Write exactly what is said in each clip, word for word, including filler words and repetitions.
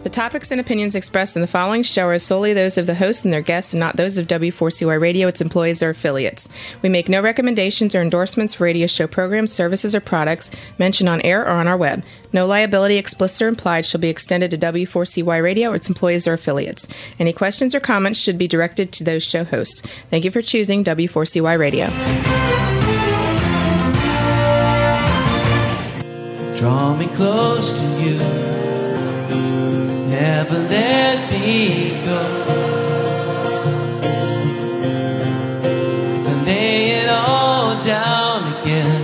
The topics and opinions expressed in the following show are solely those of the hosts and their guests and not those of W four C Y Radio, its employees, or affiliates. We make no recommendations or endorsements for radio show programs, services, or products mentioned on air or on our web. No liability, explicit or implied, shall be extended to W four C Y Radio or its employees or affiliates. Any questions or comments should be directed to those show hosts. Thank you for choosing W four C Y Radio. Draw me close to you. Never let me go. And lay it all down again.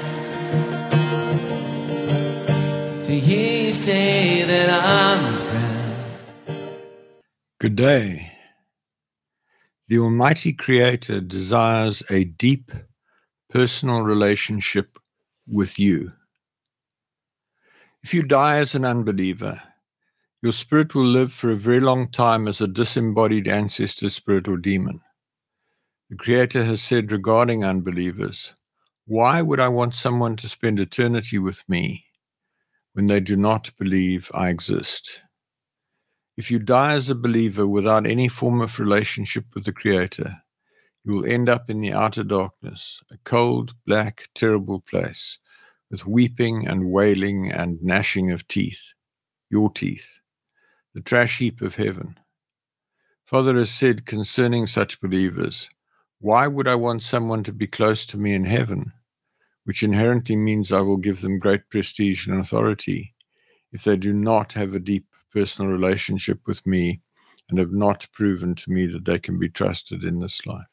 To hear you say that I'm a friend. Good day. The Almighty Creator desires a deep personal relationship with you. If you die as an unbeliever, your spirit will live for a very long time as a disembodied ancestor spirit or demon. The Creator has said regarding unbelievers, why would I want someone to spend eternity with me when they do not believe I exist? If you die as a believer without any form of relationship with the Creator, you will end up in the outer darkness, a cold, black, terrible place, with weeping and wailing and gnashing of teeth, your teeth, the trash heap of heaven. Father has said concerning such believers, why would I want someone to be close to me in heaven, which inherently means I will give them great prestige and authority, if they do not have a deep personal relationship with me and have not proven to me that they can be trusted in this life.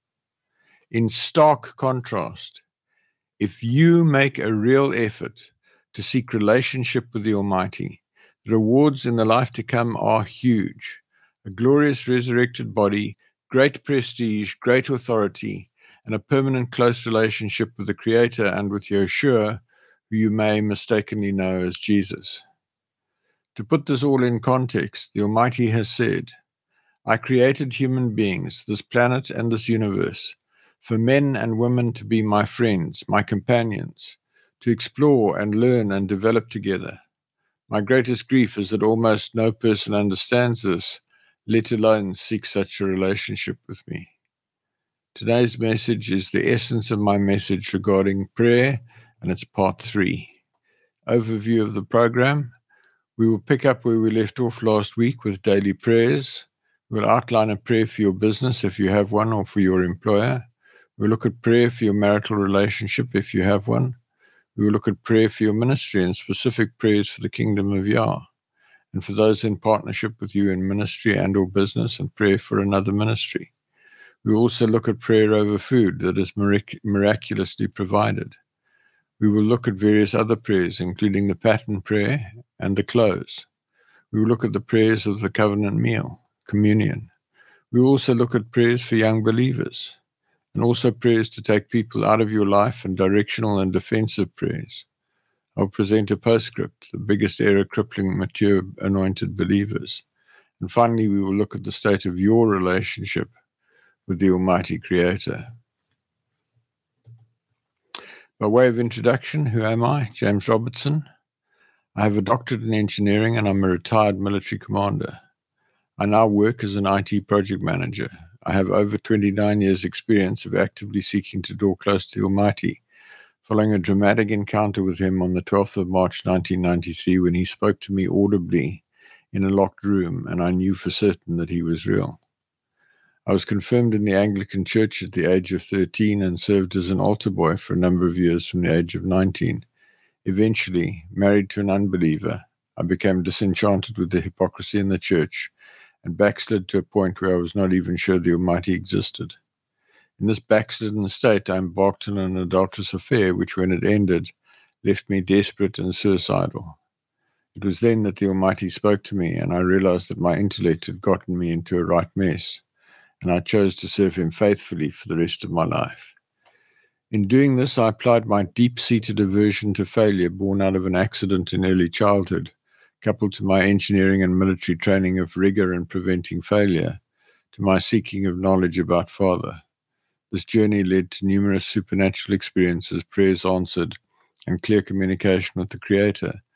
In stark contrast, if you make a real effort to seek relationship with the Almighty, the rewards in the life to come are huge. A glorious resurrected body, great prestige, great authority, and a permanent close relationship with the Creator and with Yeshua, who you may mistakenly know as Jesus. To put this all in context, the Almighty has said, I created human beings, this planet and this universe, for men and women to be my friends, my companions, to explore and learn and develop together. My greatest grief is that almost no person understands this, let alone seeks such a relationship with me. Today's message is the essence of my message regarding prayer, and it's part three. Overview of the program. We will pick up where we left off last week with daily prayers. We'll outline a prayer for your business if you have one, or for your employer. We'll look at prayer for your marital relationship if you have one. We will look at prayer for your ministry and specific prayers for the kingdom of Yah, and for those in partnership with you in ministry and or business, and prayer for another ministry. We will also look at prayer over food that is mirac- miraculously provided. We will look at various other prayers, including the pattern prayer and the close. We will look at the prayers of the covenant meal, communion. We will also look at prayers for young believers, and also prayers to take people out of your life, and directional and defensive prayers. I'll present a postscript, the biggest error crippling mature anointed believers. And finally, we will look at the state of your relationship with the Almighty Creator. By way of introduction, who am I? James Robertson. I have a doctorate in engineering and I'm a retired military commander. I now work as an I T project manager. I have over twenty-nine years' experience of actively seeking to draw close to the Almighty, following a dramatic encounter with him on the twelfth of March nineteen ninety-three, when he spoke to me audibly in a locked room, and I knew for certain that he was real. I was confirmed in the Anglican Church at the age of thirteen and served as an altar boy for a number of years from the age of nineteen. Eventually, married to an unbeliever, I became disenchanted with the hypocrisy in the church and backslid to a point where I was not even sure the Almighty existed. In this backslidden state, I embarked on an adulterous affair, which, when it ended, left me desperate and suicidal. It was then that the Almighty spoke to me, and I realized that my intellect had gotten me into a right mess, and I chose to serve him faithfully for the rest of my life. In doing this, I applied my deep-seated aversion to failure, born out of an accident in early childhood, coupled to my engineering and military training of rigor in preventing failure, to my seeking of knowledge about Father. This journey led to numerous supernatural experiences, prayers answered, and clear communication with the Creator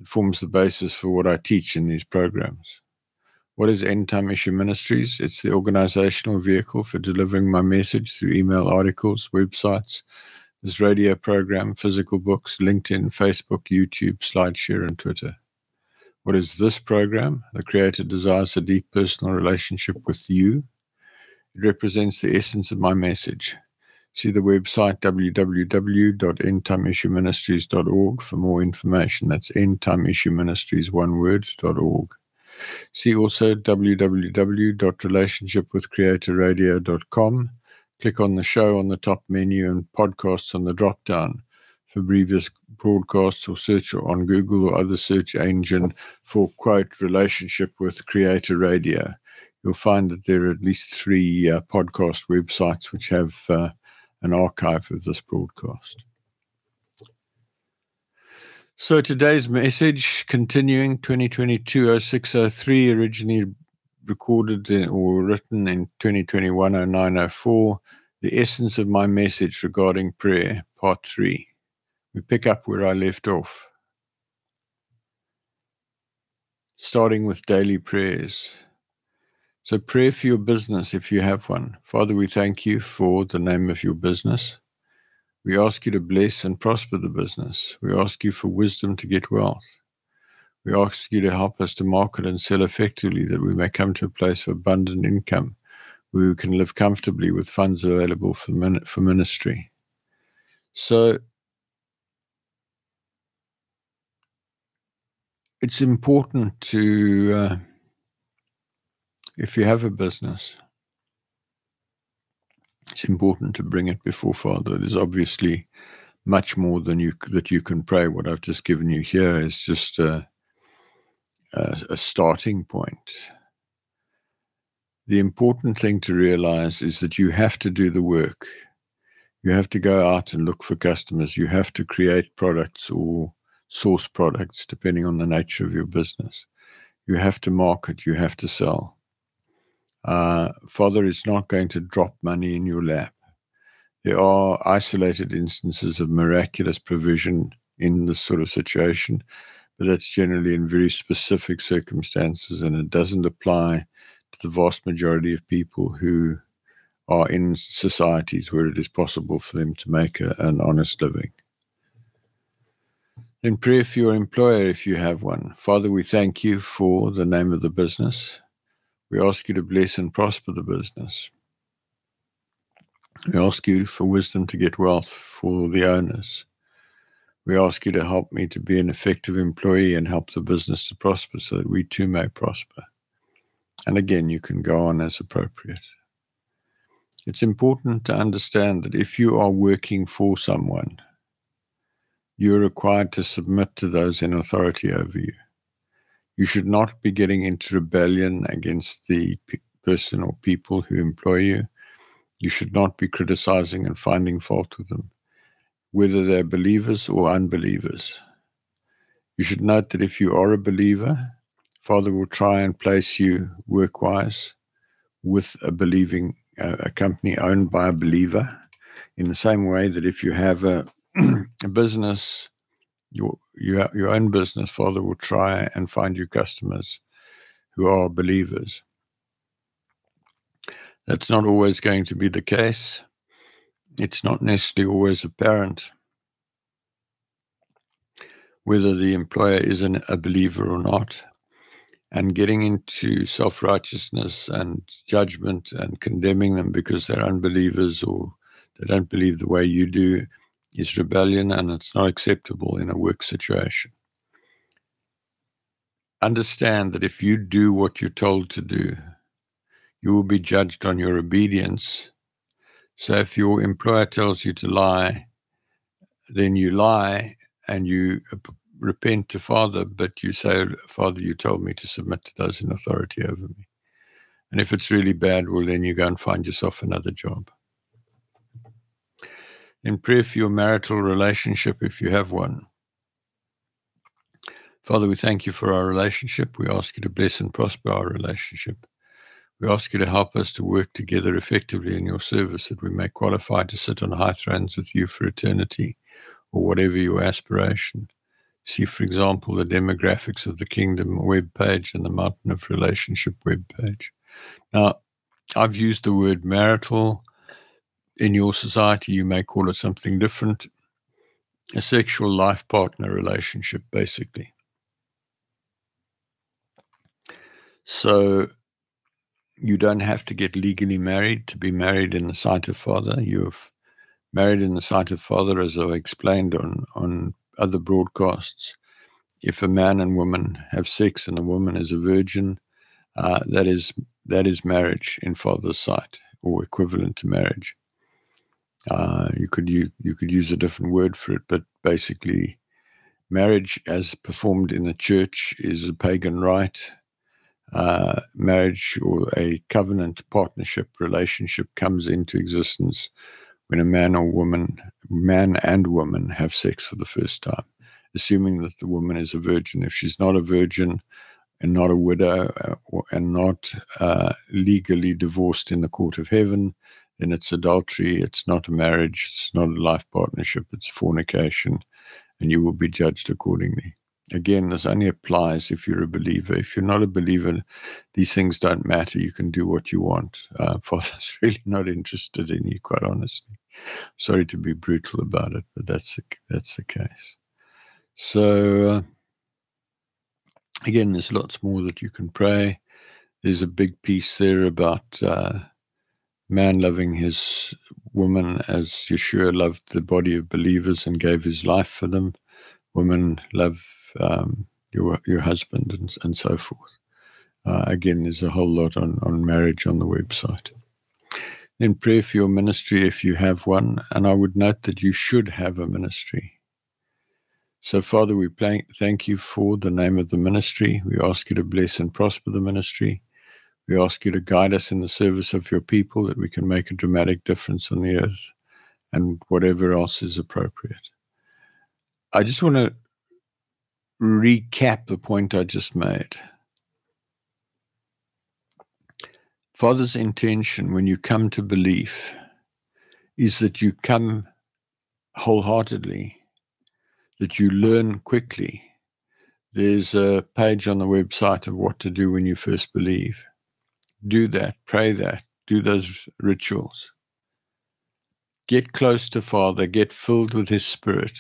It forms the basis for what I teach in these programs. What is End Time Issue Ministries? It's the organizational vehicle for delivering my message through email, articles, websites, this radio program, physical books, LinkedIn, Facebook, YouTube, SlideShare, and Twitter. What is this program? The Creator desires a deep personal relationship with you. It represents the essence of my message. See the website w w w dot end time issue ministries dot org for more information. That's End Time Issue Ministries, one word, .org. See also w w w dot relationship with creator radio dot com. Click on the show on the top menu and podcasts on the drop-down for previous broadcasts, or search on Google or other search engine for, quote, Relationship with Creator Radio. You'll find that there are at least three uh, podcast websites which have uh, an archive of this broadcast. So today's message, continuing twenty twenty-two oh six oh three, originally recorded in, or written in twenty twenty-one oh nine oh four, the essence of my message regarding prayer, part three. We pick up where I left off, starting with daily prayers. So pray for your business if you have one. Father, we thank you for the name of your business. We ask you to bless and prosper the business. We ask you for wisdom to get wealth. We ask you to help us to market and sell effectively, that we may come to a place of abundant income where we can live comfortably with funds available for, min- for ministry. So it's important to, uh, if you have a business, it's important to bring it before Father. There's obviously much more than you that you can pray. What I've just given you here is just a, a, a starting point. The important thing to realize is that you have to do the work. You have to go out and look for customers. You have to create products or source products, depending on the nature of your business. You have to market. You have to sell. Uh, Father is not going to drop money in your lap. There are isolated instances of miraculous provision in this sort of situation, but that's generally in very specific circumstances, and it doesn't apply to the vast majority of people who are in societies where it is possible for them to make a, an honest living. Then pray for your employer if you have one. Father, we thank you for the name of the business. We ask you to bless and prosper the business. We ask you for wisdom to get wealth for the owners. We ask you to help me to be an effective employee and help the business to prosper so that we too may prosper. And again, you can go on as appropriate. It's important to understand that if you are working for someone, you are required to submit to those in authority over you. You should not be getting into rebellion against the pe- person or people who employ you. You should not be criticizing and finding fault with them, whether they're believers or unbelievers. You should note that if you are a believer, Father will try and place you work-wise with a believing uh, a company owned by a believer, in the same way that if you have a, a business, your, your, your own business, Father will try and find you customers who are believers. That's not always going to be the case. It's not necessarily always apparent whether the employer is an, a believer or not. And getting into self-righteousness and judgment and condemning them because they're unbelievers or they don't believe the way you do is rebellion, and it's not acceptable in a work situation. Understand that if you do what you're told to do, you will be judged on your obedience. So if your employer tells you to lie, then you lie and you repent to Father, but you say, Father, you told me to submit to those in authority over me. And if it's really bad, well, then you go and find yourself another job. In prayer for your marital relationship, if you have one. Father, we thank you for our relationship. We ask you to bless and prosper our relationship. We ask you to help us to work together effectively in your service, that we may qualify to sit on high thrones with you for eternity, or whatever your aspiration. See, for example, the demographics of the Kingdom web page and the Mountain of Relationship web page. Now, I've used the word marital. In your society, you may call it something different. A sexual life partner relationship, basically. So you don't have to get legally married to be married in the sight of Father. You're married in the sight of Father, as I explained on, on other broadcasts. If a man and woman have sex and the woman is a virgin, uh, that is that is marriage in Father's sight, or equivalent to marriage. Uh, you could you, you could use a different word for it, but basically, marriage as performed in the church is a pagan rite. Uh, marriage or a covenant partnership relationship comes into existence when a man or woman, man and woman, have sex for the first time, assuming that the woman is a virgin. If she's not a virgin and not a widow uh, or, and not uh, legally divorced in the court of heaven, then it's adultery. It's not a marriage. It's not a life partnership. It's fornication, and you will be judged accordingly. Again, this only applies if you're a believer. If you're not a believer, these things don't matter. You can do what you want. Uh, Father's really not interested in you, quite honestly. Sorry to be brutal about it, but that's the, that's the case. So, uh, again, there's lots more that you can pray. There's a big piece there about uh, man loving his woman as Yeshua loved the body of believers and gave his life for them. Women love um, your your husband and, and so forth. Uh, again, there's a whole lot on, on marriage on the website. Then pray for your ministry if you have one, and I would note that you should have a ministry. So, Father, we thank you for the name of the ministry. We ask you to bless and prosper the ministry. We ask you to guide us in the service of your people, that we can make a dramatic difference on the earth and whatever else is appropriate. I just want to recap the point I just made. Father's intention when you come to belief is that you come wholeheartedly, that you learn quickly. There's a page on the website of what to do when you first believe. Do that, pray that, do those rituals. Get close to Father, get filled with His Spirit.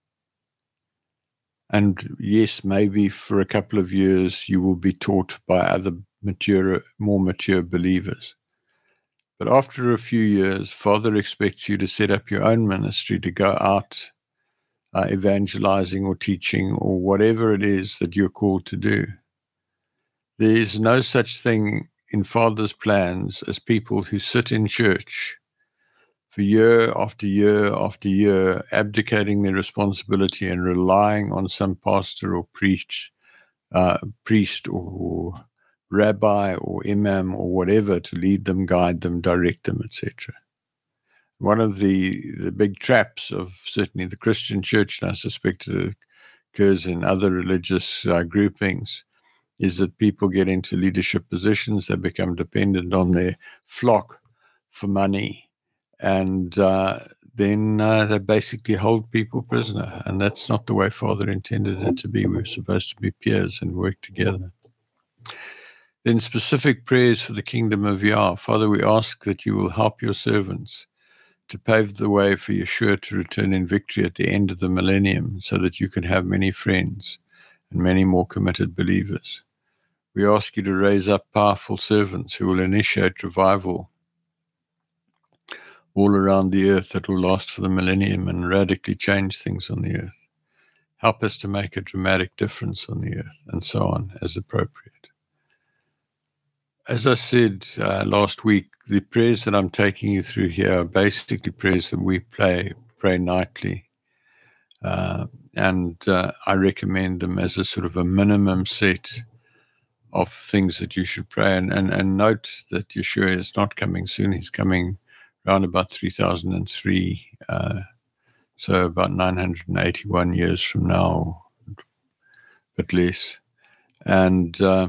And yes, maybe for a couple of years you will be taught by other mature, more mature believers. But after a few years, Father expects you to set up your own ministry, to go out uh, evangelizing or teaching or whatever it is that you're called to do. There is no such thing in Father's plans as people who sit in church for year after year after year, abdicating their responsibility and relying on some pastor or preach, uh, priest or rabbi or imam or whatever to lead them, guide them, direct them, et cetera. One of the, the big traps of certainly the Christian church, and I suspect it occurs in other religious uh, groupings, is that people get into leadership positions, they become dependent on their flock for money, and uh, then uh, they basically hold people prisoner. And that's not the way Father intended it to be. We're supposed to be peers and work together. Then specific prayers for the kingdom of Yah. Father, we ask that you will help your servants to pave the way for Yeshua to return in victory at the end of the millennium, so that you can have many friends and many more committed believers. We ask you to raise up powerful servants who will initiate revival all around the earth that will last for the millennium and radically change things on the earth. Help us to make a dramatic difference on the earth, and so on, as appropriate. As I said uh, last week, the prayers that I'm taking you through here are basically prayers that we pray, pray nightly. Uh, and uh, I recommend them as a sort of a minimum set of things that you should pray. And, and, and note that Yeshua is not coming soon. He's coming around about three thousand three, uh, so about nine hundred eighty-one years from now, but less. And uh,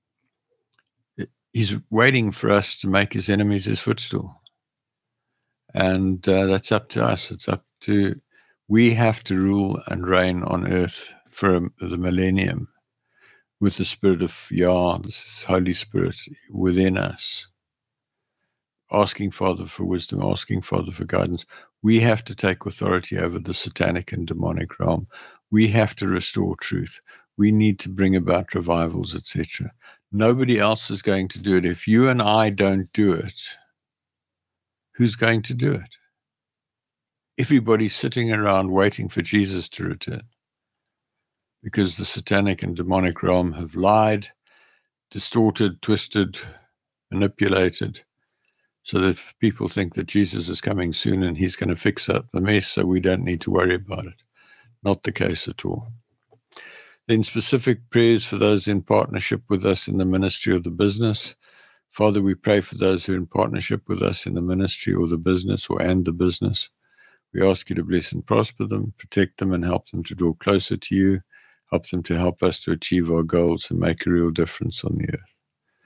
he's waiting for us to make his enemies his footstool. And uh, that's up to us. It's up to, we have to rule and reign on earth for um, the millennium with the Spirit of Yah, this Holy Spirit within us, asking Father for wisdom, asking Father for guidance. We have to take authority over the satanic and demonic realm. We have to restore truth. We need to bring about revivals, et cetera. Nobody else is going to do it. If you and I don't do it, who's going to do it? Everybody's sitting around waiting for Jesus to return because the satanic and demonic realm have lied, distorted, twisted, manipulated, so that people think that Jesus is coming soon and he's going to fix up the mess, so we don't need to worry about it. Not the case at all. Then specific prayers for those in partnership with us in the ministry or the business. Father, we pray for those who are in partnership with us in the ministry or the business or and the business. We ask you to bless and prosper them, protect them, and help them to draw closer to you. Help them to help us to achieve our goals and make a real difference on the earth.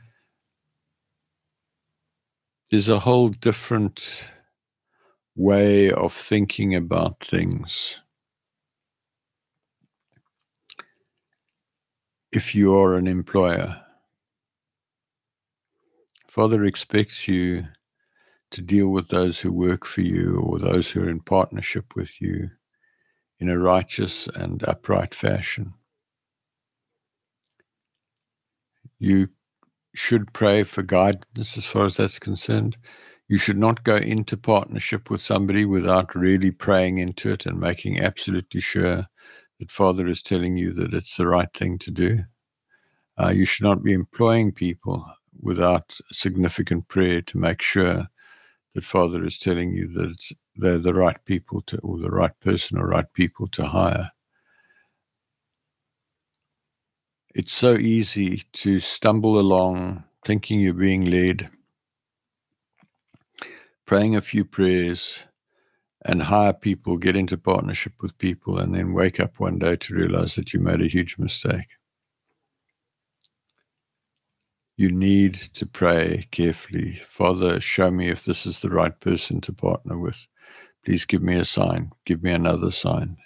There's a whole different way of thinking about things if you are an employer. Father expects you to deal with those who work for you or those who are in partnership with you in a righteous and upright fashion. You should pray for guidance as far as that's concerned. You should not go into partnership with somebody without really praying into it and making absolutely sure that Father is telling you that it's the right thing to do. Uh, you should not be employing people without significant prayer to make sure that Father is telling you that it's, they're the right people to, or the right person or right people to hire. It's so easy to stumble along thinking you're being led, praying a few prayers, and hire people, get into partnership with people, and then wake up one day to realize that you made a huge mistake. You need to pray carefully. Father, show me if this is the right person to partner with. Please give me a sign. Give me another sign.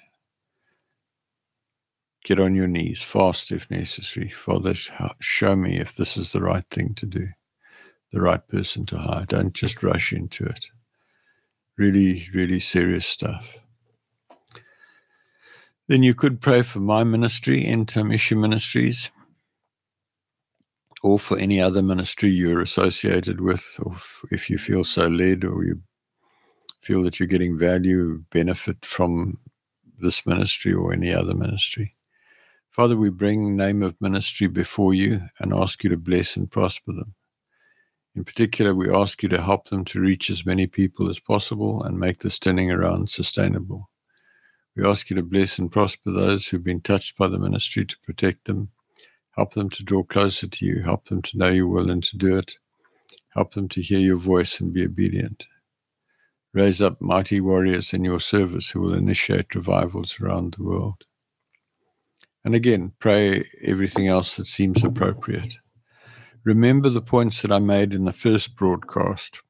Get on your knees, fast if necessary. Father, show me if this is the right thing to do, the right person to hire. Don't just rush into it. Really, really serious stuff. Then you could pray for my ministry, Intermission Ministries, or for any other ministry you're associated with, or if you feel so led or you feel that you're getting value, benefit from this ministry or any other ministry. Father, we bring name of ministry before you and ask you to bless and prosper them. In particular, we ask you to help them to reach as many people as possible and make this turning around sustainable. We ask you to bless and prosper those who've been touched by the ministry, to protect them, help them to draw closer to you, help them to know your will and to do it, help them to hear your voice and be obedient. Raise up mighty warriors in your service who will initiate revivals around the world. And again, pray everything else that seems appropriate. Remember the points that I made in the first broadcast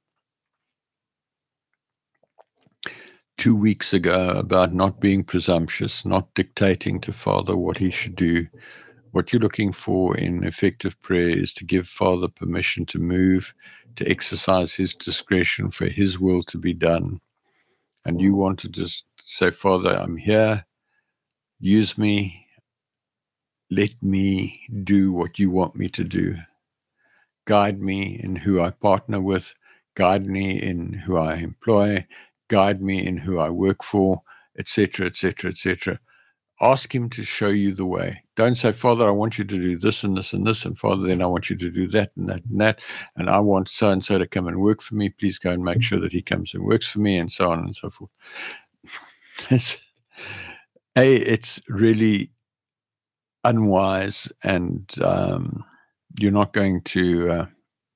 two weeks ago about not being presumptuous, not dictating to Father what he should do. What you're looking for in effective prayer is to give Father permission to move, to exercise his discretion for his will to be done. And you want to just say, Father, I'm here. Use me. Let me do what you want me to do. Guide me in who I partner with. Guide me in who I employ. Guide me in who I work for, et cetera, et cetera, et cetera. Ask him to show you the way. Don't say, Father, I want you to do this and this and this, and Father, then I want you to do that and that and that, and I want so-and-so to come and work for me. Please go and make sure that he comes and works for me, and so on and so forth. It's, A, it's really unwise, and um, you're not going to uh,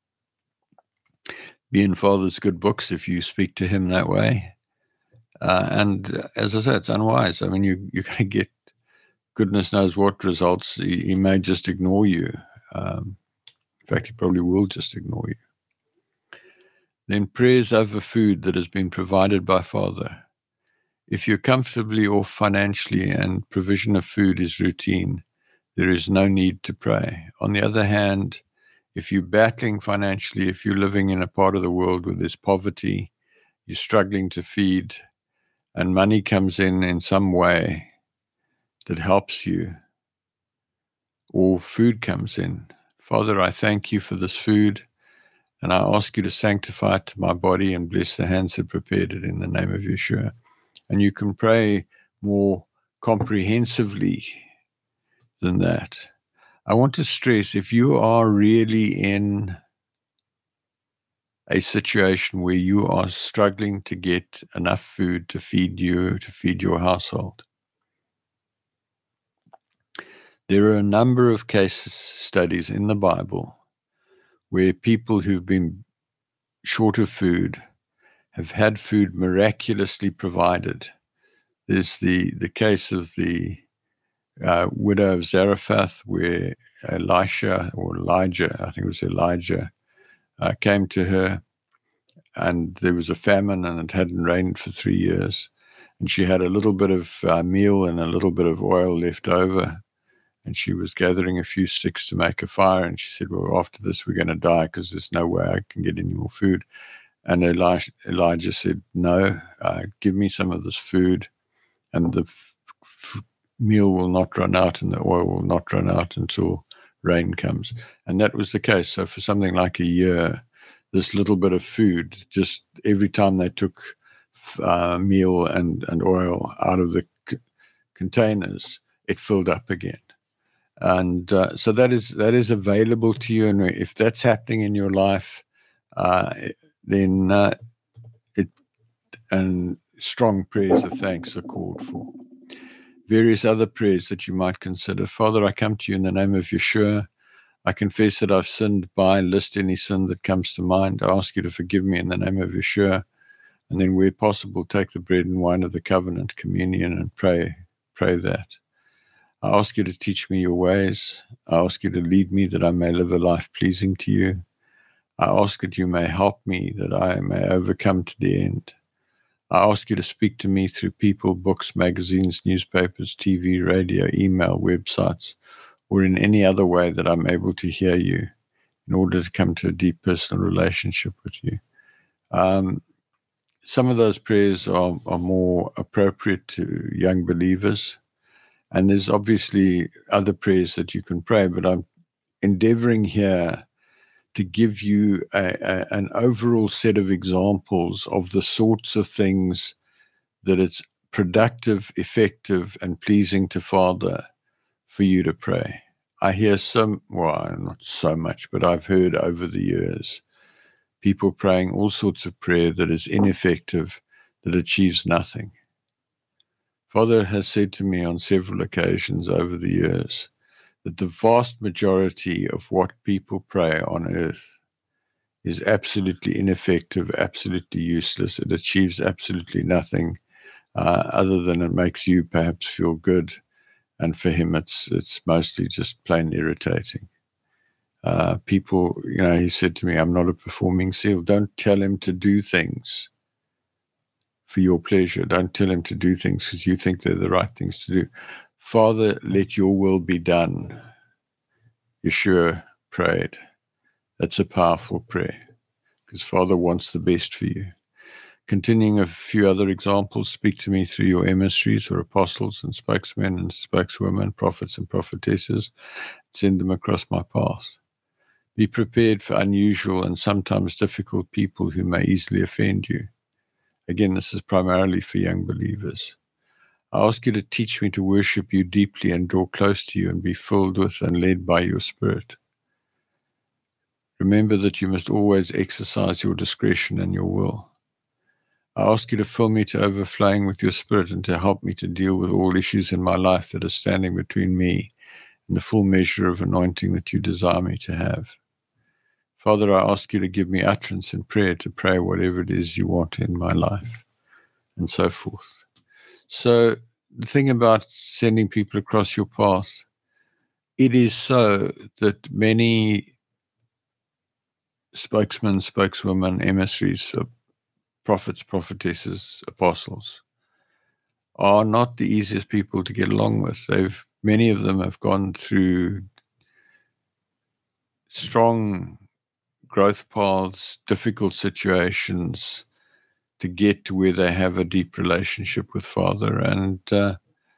be in Father's good books if you speak to him that way. Uh, and uh, as I said, it's unwise. I mean, you, you're going to get goodness knows what results. He, he may just ignore you. Um, in fact, he probably will just ignore you. Then prayers over food that has been provided by Father If you're comfortably off financially and provision of food is routine, there is no need to pray. On the other hand, if you're battling financially, if you're living in a part of the world where there's poverty, you're struggling to feed, and money comes in in some way that helps you, or food comes in, Father, I thank you for this food, and I ask you to sanctify it to my body and bless the hands that prepared it in the name of Yeshua. And you can pray more comprehensively than that. I want to stress, if you are really in a situation where you are struggling to get enough food to feed you, to feed your household, there are a number of case studies in the Bible where people who've been short of food have had food miraculously provided. There's the, the case of the uh, widow of Zarephath, where Elisha or Elijah, I think it was Elijah, uh, came to her, and there was a famine and it hadn't rained for three years. And she had a little bit of uh, meal and a little bit of oil left over. And she was gathering a few sticks to make a fire. And she said, well, after this, we're going to die because there's no way I can get any more food. And Elijah, Elijah said, no, uh, give me some of this food, and the f- f- meal will not run out and the oil will not run out until rain comes. And that was the case. So for something like a year, this little bit of food, just every time they took uh, meal and, and oil out of the c- containers, it filled up again. And uh, so that is that is available to you. And if that's happening in your life, uh, then uh, it and strong prayers of thanks are called for. Various other prayers that you might consider. Father, I come to you in the name of Yeshua. I confess that I've sinned by, list any sin that comes to mind. I ask you to forgive me in the name of Yeshua. And then where possible, take the bread and wine of the covenant, communion, and pray, pray that. I ask you to teach me your ways. I ask you to lead me that I may live a life pleasing to you. I ask that you may help me, that I may overcome to the end. I ask you to speak to me through people, books, magazines, newspapers, T V, radio, email, websites, or in any other way that I'm able to hear you in order to come to a deep personal relationship with you. Um, some of those prayers are, are more appropriate to young believers. And there's obviously other prayers that you can pray, but I'm endeavoring here to give you a, a, an overall set of examples of the sorts of things that it's productive, effective, and pleasing to Father for you to pray. I hear some, well, not so much, but I've heard over the years people praying all sorts of prayer that is ineffective, that achieves nothing. Father has said to me on several occasions over the years that the vast majority of what people pray on earth is absolutely ineffective, absolutely useless. It achieves absolutely nothing uh, other than it makes you perhaps feel good. And for him, it's it's mostly just plain irritating. Uh, people, you know, he said to me, I'm not a performing seal. Don't tell him to do things for your pleasure. Don't tell him to do things because you think they're the right things to do. Father, let your will be done. Yeshua prayed. That's a powerful prayer because Father wants the best for you. Continuing a few other examples, speak to me through your emissaries or apostles and spokesmen and spokeswomen, prophets and prophetesses. Send them across my path. Be prepared for unusual and sometimes difficult people who may easily offend you. Again, this is primarily for young believers. I ask you to teach me to worship you deeply and draw close to you and be filled with and led by your Spirit. Remember that you must always exercise your discretion and your will. I ask you to fill me to overflowing with your Spirit and to help me to deal with all issues in my life that are standing between me and the full measure of anointing that you desire me to have. Father, I ask you to give me utterance in prayer to pray whatever it is you want in my life, and so forth. So the thing about sending people across your path, it is so that many spokesmen, spokeswomen, emissaries, prophets, prophetesses, apostles, are not the easiest people to get along with. They've many of them have gone through strong growth paths, difficult situations to get to where they have a deep relationship with Father, and uh,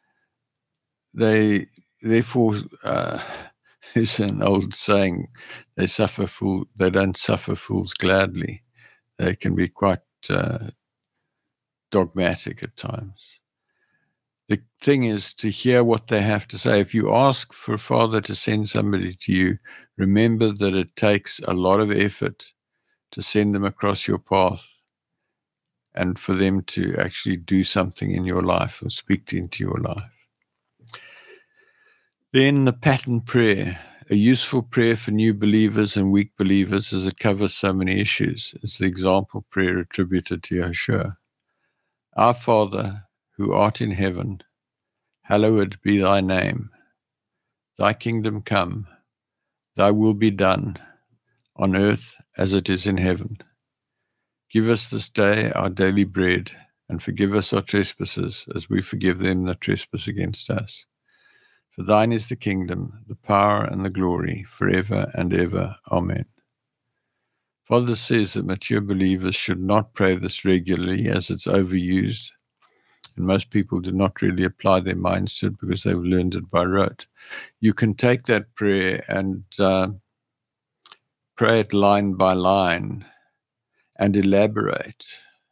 they therefore uh, there's an old saying: they suffer fool, they don't suffer fools gladly. They can be quite uh, dogmatic at times. The thing is to hear what they have to say. If you ask for Father to send somebody to you, remember that it takes a lot of effort to send them across your path and for them to actually do something in your life or speak into your life. Then the pattern prayer, a useful prayer for new believers and weak believers as it covers so many issues. It's the example prayer attributed to Yeshua. Our Father, who art in heaven, hallowed be thy name. Thy kingdom come, thy will be done, on earth as it is in heaven. Give us this day our daily bread, and forgive us our trespasses, as we forgive them that trespass against us. For thine is the kingdom, the power, and the glory, forever and ever. Amen. Father says that mature believers should not pray this regularly, as it's overused, and most people do not really apply their minds to it because they've learned it by rote. You can take that prayer and uh, pray it line by line and elaborate.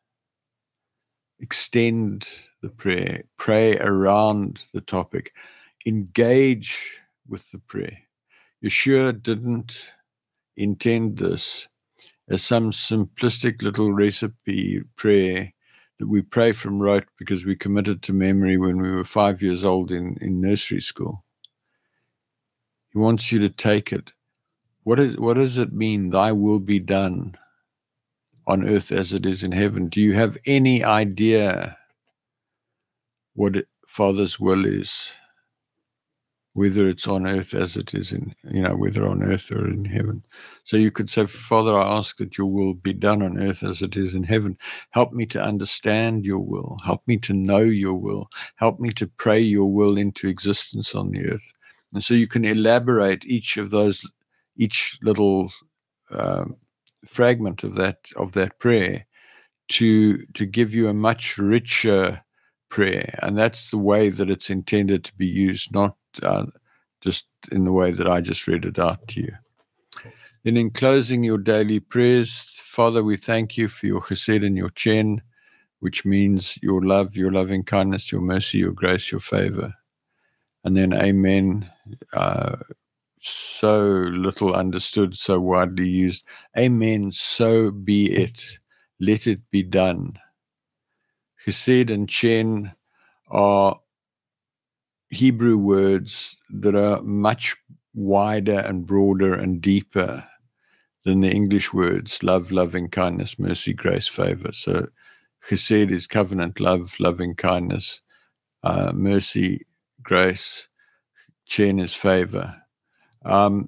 Extend the prayer. Pray around the topic. Engage with the prayer. Yeshua didn't intend this as some simplistic little recipe prayer that we pray from rote because we committed to memory when we were five years old in, in nursery school. He wants you to take it. What is what does it mean? Thy will be done on earth as it is in heaven. Do you have any idea what it, Father's will is? Whether it's on earth as it is in, you know, whether on earth or in heaven. So you could say, Father, I ask that your will be done on earth as it is in heaven. Help me to understand your will. Help me to know your will. Help me to pray your will into existence on the earth. And so you can elaborate each of those, each little um, fragment of that of that prayer to to give you a much richer prayer. And that's the way that it's intended to be used, not uh, just in the way that I just read it out to you. Then in closing your daily prayers, Father, we thank you for your chesed and your chen, which means your love, your loving kindness, your mercy, your grace, your favor. And then amen, uh, so little understood, so widely used. Amen, so be it. Let it be done. Chesed and chen are Hebrew words that are much wider and broader and deeper than the English words love, loving kindness, mercy, grace, favor. So chesed is covenant love, loving kindness, uh, mercy, grace. Chen is favor. Um,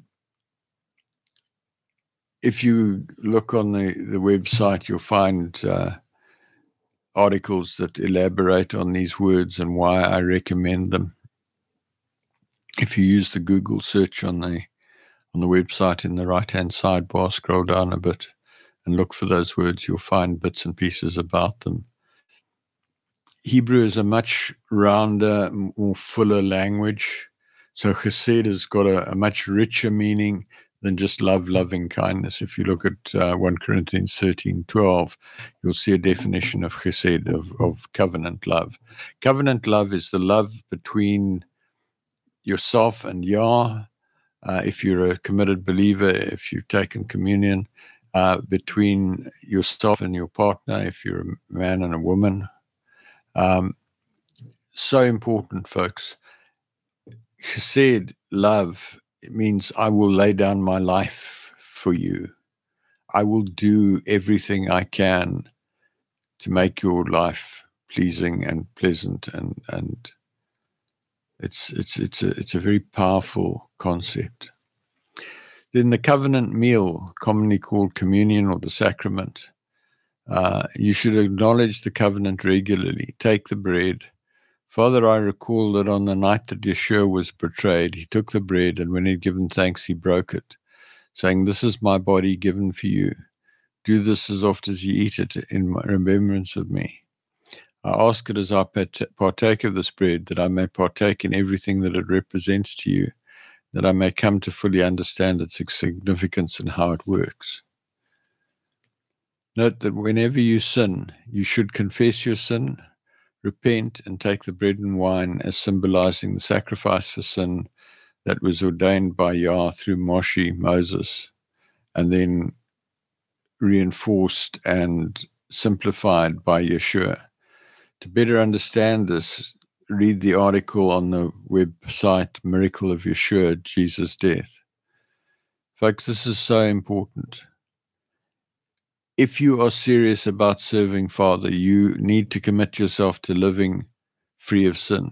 if you look on the, the website, you'll find uh, articles that elaborate on these words and why I recommend them. If you use the Google search on the on the website in the right-hand sidebar, scroll down a bit and look for those words, you'll find bits and pieces about them. Hebrew is a much rounder, more fuller language. So chesed has got a, a much richer meaning than just love, loving kindness. If you look at uh, First Corinthians thirteen twelve, you'll see a definition of chesed, of, of covenant love. Covenant love is the love between yourself and Yah, uh, if you're a committed believer, if you've taken communion, uh, between yourself and your partner, if you're a man and a woman. Um, so important, folks. Chesed, love, it means I will lay down my life for you. I will do everything I can to make your life pleasing and pleasant, and and It's it's it's a it's a very powerful concept. Then the covenant meal, commonly called communion or the sacrament, uh, you should acknowledge the covenant regularly. Take the bread, Father, I recall that on the night that Yeshua was betrayed, he took the bread, and when he had given thanks, he broke it, saying, "This is my body given for you. Do this as oft as you eat it in remembrance of me." I ask it as I partake of this bread, that I may partake in everything that it represents to you, that I may come to fully understand its significance and how it works. Note that whenever you sin, you should confess your sin, repent, and take the bread and wine as symbolizing the sacrifice for sin that was ordained by Yah through Moshe, Moses, and then reinforced and simplified by Yeshua. To better understand this, read the article on the website Miracle of Yeshua, Jesus' Death. Folks, this is so important. If you are serious about serving Father, you need to commit yourself to living free of sin.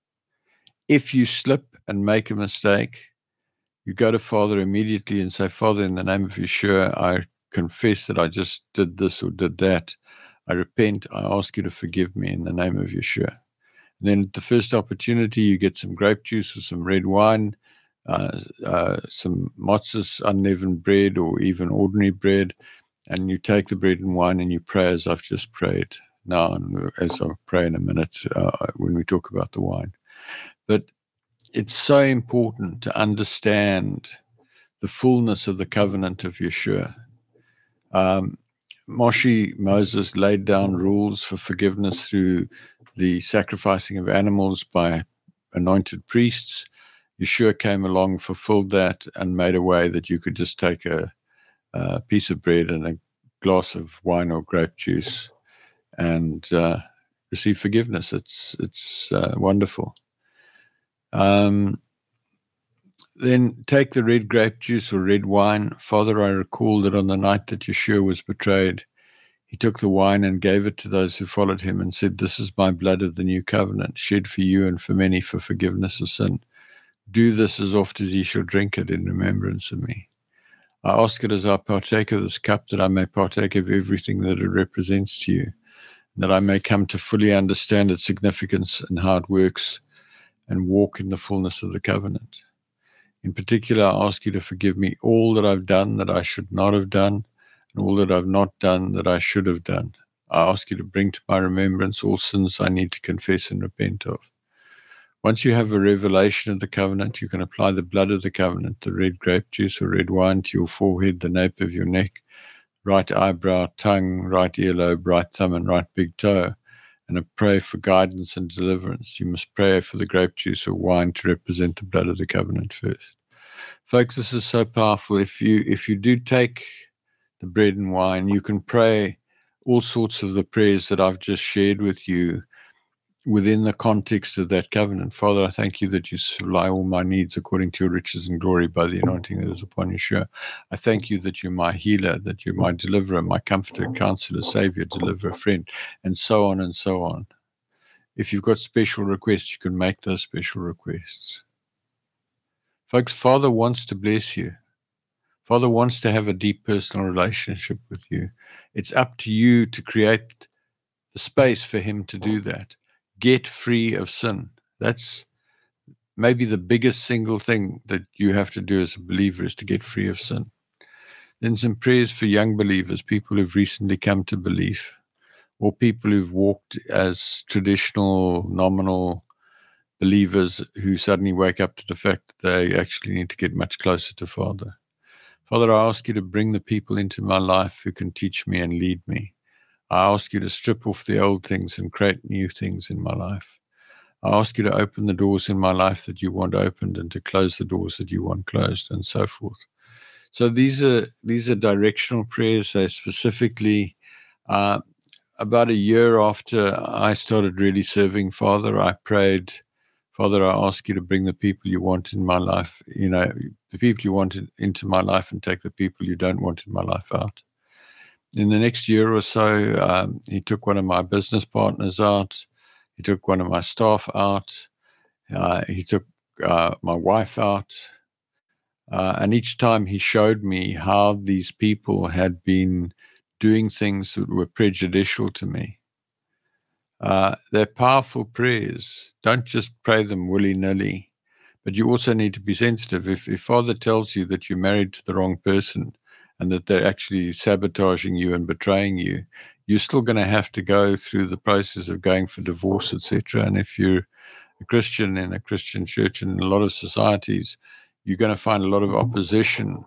If you slip and make a mistake, you go to Father immediately and say, "Father, in the name of Yeshua, I confess that I just did this or did that. I repent. I ask you to forgive me in the name of Yeshua." And then at the first opportunity, you get some grape juice or some red wine, uh, uh, some matzahs, unleavened bread, or even ordinary bread, and you take the bread and wine and you pray as I've just prayed now, and as I'll pray in a minute uh, when we talk about the wine. But it's so important to understand the fullness of the covenant of Yeshua. Um, Moshe, Moses, laid down rules for forgiveness through the sacrificing of animals by anointed priests. Yeshua came along, fulfilled that, and made a way that you could just take a, a piece of bread and a glass of wine or grape juice and uh, receive forgiveness. It's it's uh, wonderful. Um, then take the red grape juice or red wine. Father, I recall that on the night that Yeshua was betrayed, he took the wine and gave it to those who followed him and said, "This is my blood of the new covenant, shed for you and for many for forgiveness of sin. Do this as oft as ye shall drink it in remembrance of me." I ask it as I partake of this cup, that I may partake of everything that it represents to you, that I may come to fully understand its significance and how it works, and walk in the fullness of the covenant. In particular, I ask you to forgive me all that I've done that I should not have done, and all that I've not done that I should have done. I ask you to bring to my remembrance all sins I need to confess and repent of. Once you have a revelation of the covenant, you can apply the blood of the covenant, the red grape juice or red wine, to your forehead, the nape of your neck, right eyebrow, tongue, right earlobe, right thumb, and right big toe, and pray for guidance and deliverance. You must pray for the grape juice or wine to represent the blood of the covenant first. Folks, this is so powerful. If you if you do take the bread and wine, you can pray all sorts of the prayers that I've just shared with you within the context of that covenant. Father, I thank you that you supply all my needs according to your riches and glory by the anointing that is upon Yeshua. I thank you that you're my healer, that you're my deliverer, my comforter, counselor, savior, deliverer, friend, and so on and so on. If you've got special requests, you can make those special requests. Folks, Father wants to bless you. Father wants to have a deep personal relationship with you. It's up to you to create the space for him to do that. Get free of sin. That's maybe the biggest single thing that you have to do as a believer, is to get free of sin. Then some prayers for young believers, people who've recently come to belief, or people who've walked as traditional, nominal believers who suddenly wake up to the fact that they actually need to get much closer to Father. Father, I ask you to bring the people into my life who can teach me and lead me. I ask you to strip off the old things and create new things in my life. I ask you to open the doors in my life that you want opened, and to close the doors that you want closed, and so forth. So these are these are directional prayers. They're specifically uh, about a year after I started really serving Father, I prayed, Father, I ask you to bring the people you want in my life, you know, the people you want into my life, and take the people you don't want in my life out. In the next year or so, um, he took one of my business partners out. He took one of my staff out. Uh, he took uh, my wife out. Uh, and each time he showed me how these people had been doing things that were prejudicial to me. Uh, they're powerful prayers. Don't just pray them willy-nilly. But you also need to be sensitive. If, if Father tells you that you're married to the wrong person and that they're actually sabotaging you and betraying you, you're still going to have to go through the process of going for divorce, et cetera. And if you're a Christian in a Christian church in a lot of societies, you're going to find a lot of opposition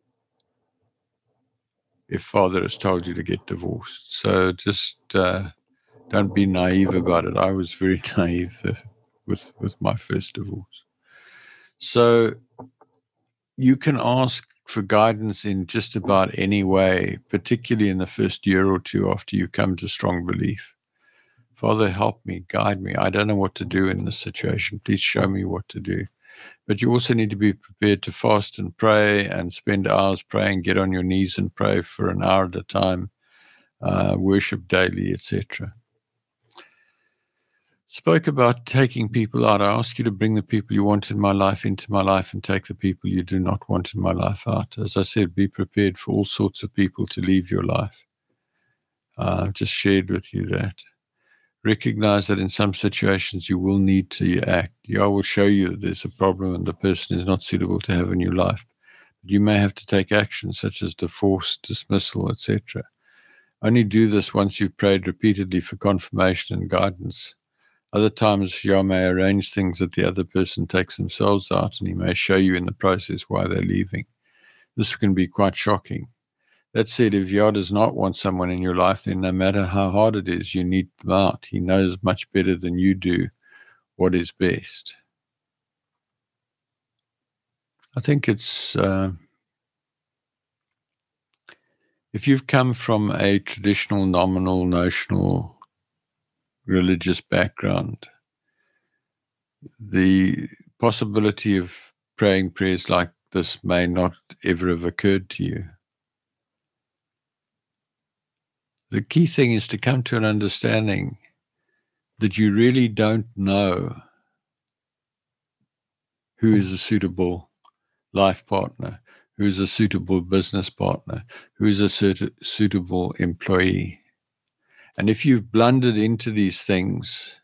if Father has told you to get divorced. So just uh, don't be naive about it. I was very naive uh, with, with my first divorce. So you can ask for guidance in just about any way, particularly in the first year or two after you come to strong belief. Father, help me, guide me. I don't know what to do in this situation. Please show me what to do. But you also need to be prepared to fast and pray and spend hours praying, get on your knees and pray for an hour at a time, uh, worship daily, et cetera. Spoke about taking people out. I ask you to bring the people you want in my life into my life and take the people you do not want in my life out. As I said, be prepared for all sorts of people to leave your life. Uh, I've just shared with you that. Recognize that in some situations you will need to act. Yah will show you that there's a problem and the person is not suitable to have in your life. But you may have to take action such as divorce, dismissal, et cetera. Only do this once you've prayed repeatedly for confirmation and guidance. Other times, Yah may arrange things that the other person takes themselves out, and he may show you in the process why they're leaving. This can be quite shocking. That said, if Yah does not want someone in your life, then no matter how hard it is, you need them out. He knows much better than you do what is best. I think it's, uh, if you've come from a traditional, nominal, notional, religious background, the possibility of praying prayers like this may not ever have occurred to you. The key thing is to come to an understanding that you really don't know who is a suitable life partner, who is a suitable business partner, who is a suitable employee. And if you've blundered into these things,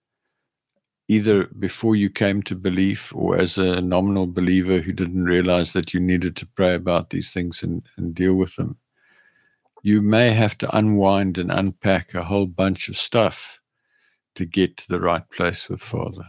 either before you came to belief or as a nominal believer who didn't realize that you needed to pray about these things and, and deal with them, you may have to unwind and unpack a whole bunch of stuff to get to the right place with Father.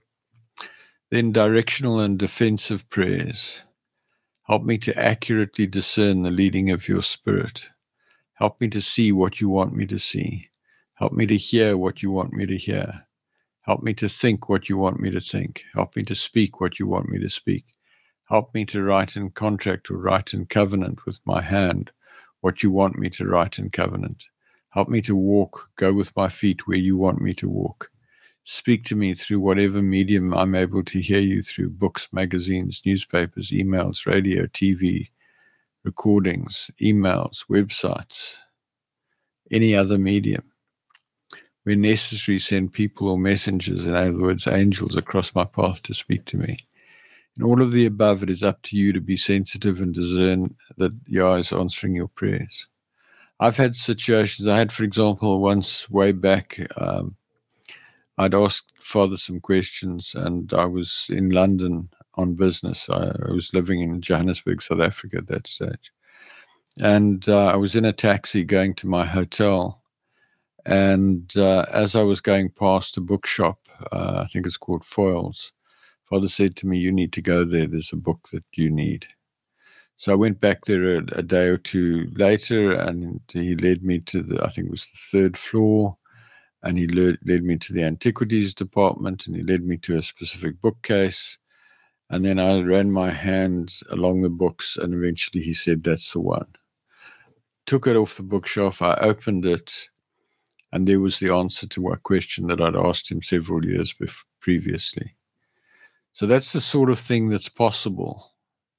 Then directional and defensive prayers. Help me to accurately discern the leading of your Spirit. Help me to see what you want me to see. Help me to hear what you want me to hear. Help me to think what you want me to think. Help me to speak what you want me to speak. Help me to write in contract or write in covenant with my hand what you want me to write in covenant. Help me to walk, go with my feet where you want me to walk. Speak to me through whatever medium I'm able to hear you through: books, magazines, newspapers, emails, radio, T V, recordings, emails, websites, any other medium. Where necessary, send people or messengers, in other words, angels, across my path to speak to me. In all of the above, it is up to you to be sensitive and discern that Yah is answering your prayers. I've had situations, I had, for example, once way back, um, I'd asked Father some questions, and I was in London on business. I, I was living in Johannesburg, South Africa at that stage. And uh, I was in a taxi going to my hotel. And uh, as I was going past a bookshop, uh, I think it's called Foyles, Father said to me, you need to go there. There's a book that you need. So I went back there a, a day or two later, and he led me to the, I think it was the third floor, and he led, led me to the antiquities department, and he led me to a specific bookcase. And then I ran my hands along the books, and eventually he said, that's the one. Took it off the bookshelf, I opened it, and there was the answer to a question that I'd asked him several years before, previously. So that's the sort of thing that's possible.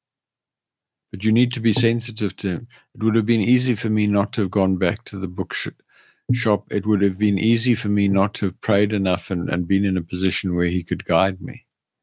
But you need to be sensitive to him. It would have been easy for me not to have gone back to the bookshop. It would have been easy for me not to have prayed enough and, and been in a position where he could guide me.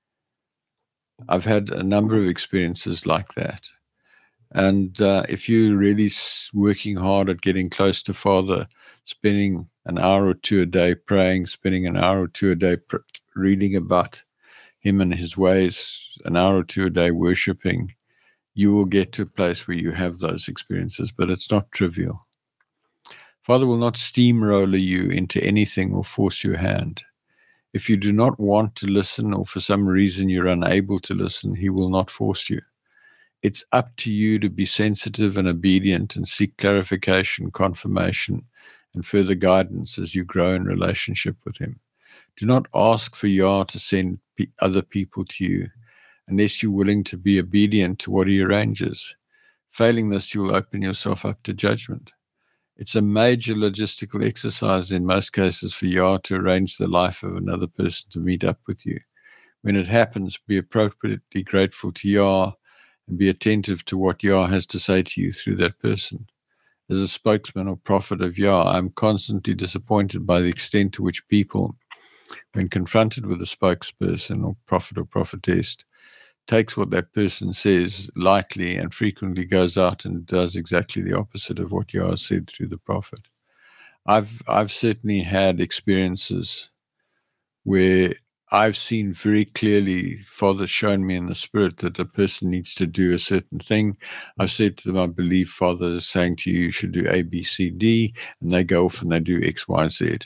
I've had a number of experiences like that. And uh, if you're really working hard at getting close to Father, spending an hour or two a day praying, spending an hour or two a day pr- reading about him and his ways, an hour or two a day worshiping, you will get to a place where you have those experiences, but it's not trivial. Father will not steamroller you into anything or force your hand. If you do not want to listen, or for some reason you're unable to listen, he will not force you. It's up to you to be sensitive and obedient and seek clarification, confirmation, and further guidance as you grow in relationship with him. Do not ask for Yah to send p- other people to you unless you're willing to be obedient to what he arranges. Failing this, you'll open yourself up to judgment. It's a major logistical exercise in most cases for Yah to arrange the life of another person to meet up with you. When it happens, be appropriately grateful to Yah and be attentive to what Yah has to say to you through that person. As a spokesman or prophet of Yah, I'm constantly disappointed by the extent to which people, when confronted with a spokesperson or prophet or prophetess, takes what that person says lightly and frequently goes out and does exactly the opposite of what Yah said through the prophet. I've I've certainly had experiences where I've seen very clearly, Father's shown me in the Spirit that a person needs to do a certain thing. I've said to them, I believe Father is saying to you, you should do A, B, C, D, and they go off and they do X, Y, Z.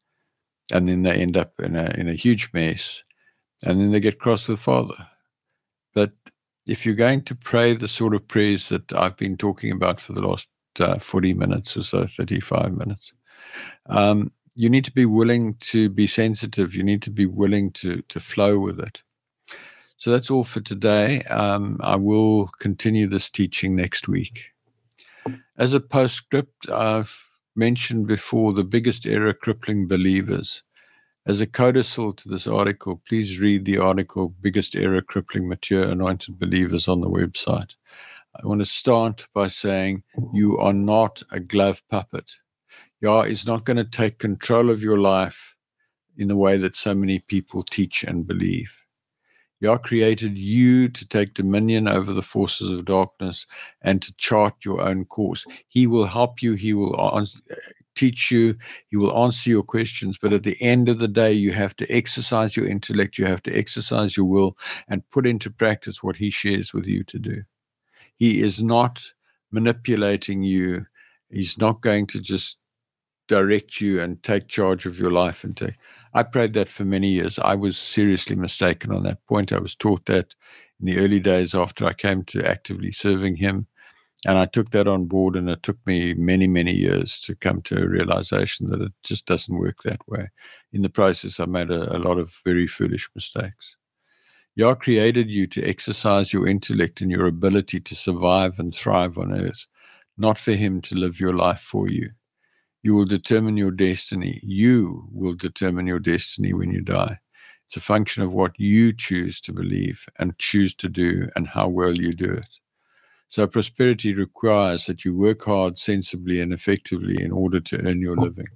And then they end up in a in a huge mess, and then they get cross with Father. But if you're going to pray the sort of prayers that I've been talking about for the last uh, forty minutes or so, thirty-five minutes, um, you need to be willing to be sensitive. You need to be willing to to flow with it. So that's all for today. Um, I will continue this teaching next week. As a postscript, I've mentioned before the biggest error crippling believers. As a codicil to this article, please read the article, Biggest Error Crippling Mature Anointed Believers, on the website. I want to start by saying you are not a glove puppet. Yah is not going to take control of your life in the way that so many people teach and believe. Yah created you to take dominion over the forces of darkness and to chart your own course. He will help you. He will answer, teach you. He will answer your questions. But at the end of the day, you have to exercise your intellect. You have to exercise your will and put into practice what he shares with you to do. He is not manipulating you. He's not going to just direct you and take charge of your life. And take. I prayed that for many years. I was seriously mistaken on that point. I was taught that in the early days after I came to actively serving him. And I took that on board, and it took me many, many years to come to a realization that it just doesn't work that way. In the process, I made a, a lot of very foolish mistakes. Yah created you to exercise your intellect and your ability to survive and thrive on earth, not for him to live your life for you. You will determine your destiny. You will determine your destiny when you die. It's a function of what you choose to believe and choose to do and how well you do it. So prosperity requires that you work hard, sensibly, and effectively in order to earn your living.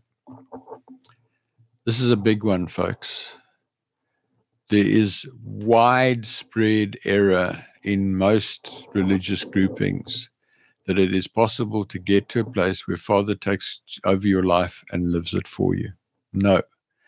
This is a big one, folks. There is widespread error in most religious groupings that it is possible to get to a place where Father takes over your life and lives it for you. No.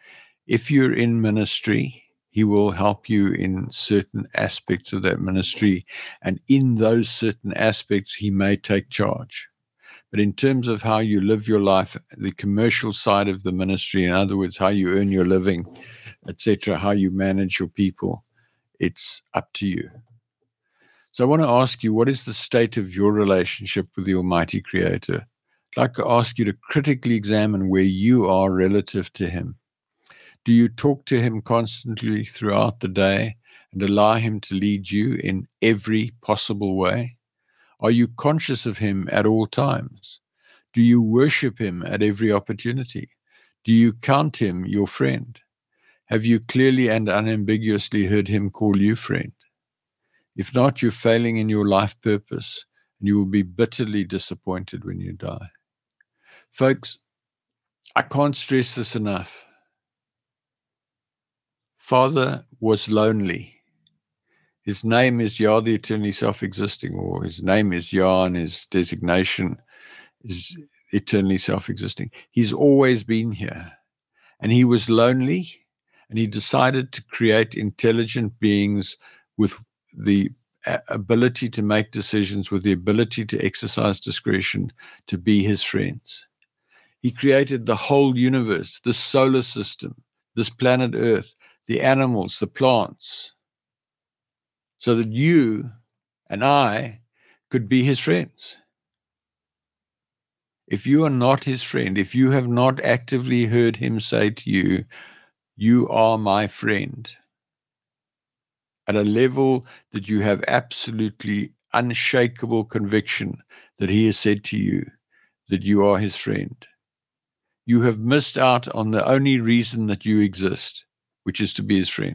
If you're in ministry, he will help you in certain aspects of that ministry, and in those certain aspects, he may take charge. But in terms of how you live your life, the commercial side of the ministry, in other words, how you earn your living, et cetera, how you manage your people, it's up to you. So I want to ask you, what is the state of your relationship with the Almighty Creator? I'd like to ask you to critically examine where you are relative to him. Do you talk to him constantly throughout the day and allow him to lead you in every possible way? Are you conscious of him at all times? Do you worship him at every opportunity? Do you count him your friend? Have you clearly and unambiguously heard him call you friend? If not, you're failing in your life purpose, and you will be bitterly disappointed when you die. Folks, I can't stress this enough. Father was lonely. His name is Yah, the eternally self-existing, or his name is Yah, and his designation is eternally self-existing. He's always been here. And he was lonely, and he decided to create intelligent beings with the ability to make decisions, with the ability to exercise discretion, to be his friends. He created the whole universe, this solar system, this planet Earth, the animals, the plants, so that you and I could be his friends. If you are not his friend, if you have not actively heard him say to you, you are my friend, at a level that you have absolutely unshakable conviction that he has said to you that you are his friend, you have missed out on the only reason that you exist, which is to be his friend.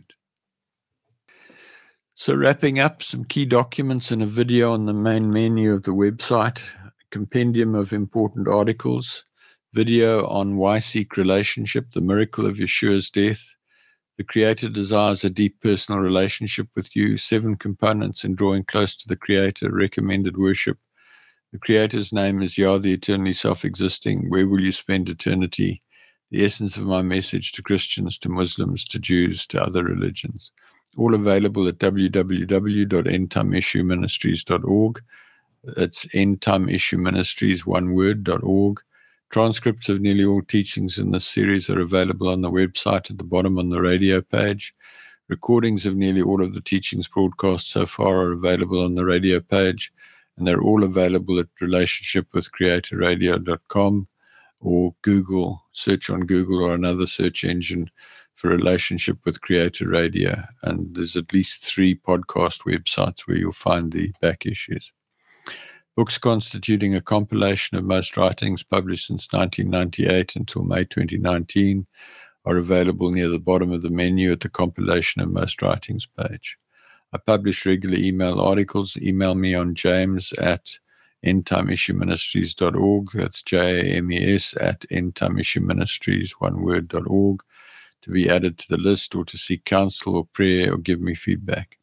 So wrapping up, some key documents and a video on the main menu of the website, a compendium of important articles, video on why seek relationship, the miracle of Yeshua's death, the Creator desires a deep personal relationship with you, seven components in drawing close to the Creator, recommended worship. The Creator's name is Yah, the eternally self-existing. Where will you spend eternity? The essence of my message to Christians, to Muslims, to Jews, to other religions. All available at w w w dot end time issue ministries dot org. It's End Time Issue Ministries, one word, dot org. Transcripts of nearly all teachings in this series are available on the website at the bottom on the radio page. Recordings of nearly all of the teachings broadcast so far are available on the radio page, and they're all available at relationship with creator radio dot com or Google, search on Google or another search engine for Relationship with Creator Radio. And there's at least three podcast websites where you'll find the back issues. Books constituting a compilation of most writings published since nineteen ninety-eight until May twenty nineteen are available near the bottom of the menu at the compilation of most writings page. I publish regular email articles. Email me on james at end time issue ministries dot org. That's J A M E S at end time issue ministries, one word, dot org, to be added to the list or to seek counsel or prayer or give me feedback.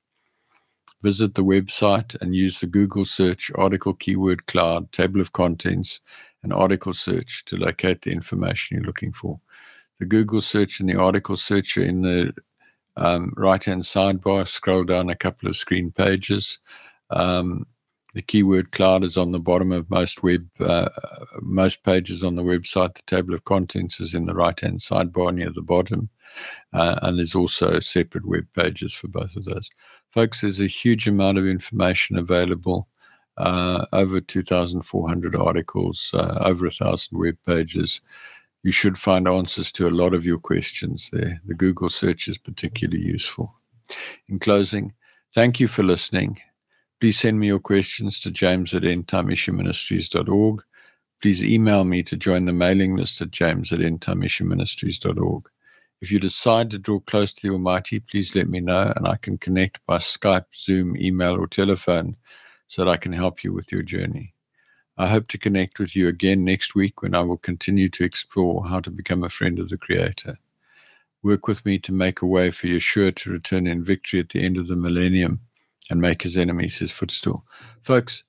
Visit the website and use the Google search, article keyword cloud, table of contents, and article search to locate the information you're looking for. The Google search and the article search are in the um, right-hand sidebar. Scroll down a couple of screen pages. Um, the keyword cloud is on the bottom of most web, uh, most pages on the website. The table of contents is in the right-hand sidebar near the bottom. Uh, and there's also separate web pages for both of those. Folks, there's a huge amount of information available, uh, over two thousand four hundred articles, uh, over one thousand web pages. You should find answers to a lot of your questions there. The Google search is particularly useful. In closing, thank you for listening. Please send me your questions to james at end time issue ministries dot org. Please email me to join the mailing list at james at end time issue ministries dot org. If you decide to draw close to the Almighty, please let me know, and I can connect by Skype, Zoom, email, or telephone so that I can help you with your journey. I hope to connect with you again next week when I will continue to explore how to become a friend of the Creator. Work with me to make a way for Yeshua to return in victory at the end of the millennium and make his enemies his footstool. Folks,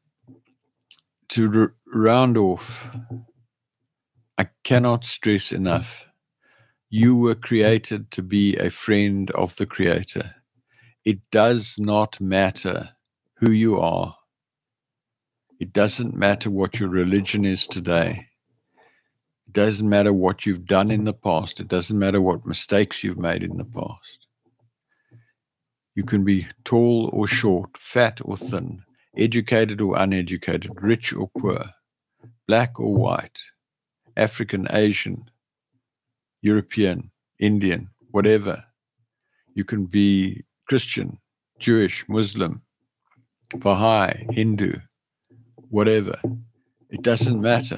to r- round off, I cannot stress enough, you were created to be a friend of the Creator. It does not matter who you are. It doesn't matter what your religion is today. It doesn't matter what you've done in the past. It doesn't matter what mistakes you've made in the past. You can be tall or short, fat or thin, educated or uneducated, rich or poor, black or white, African, Asian, European, Indian, whatever. You can be Christian, Jewish, Muslim, Baha'i, Hindu, whatever. It doesn't matter.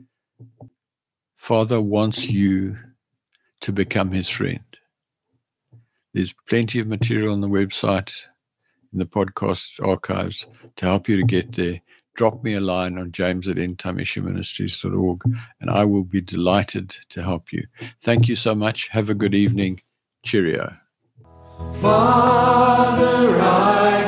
Father wants you to become his friend. There's plenty of material on the website, in the podcast archives, to help you to get there. Drop me a line on james at end time issue ministries dot org, and I will be delighted to help you. Thank you so much. Have a good evening. Cheerio. Father, I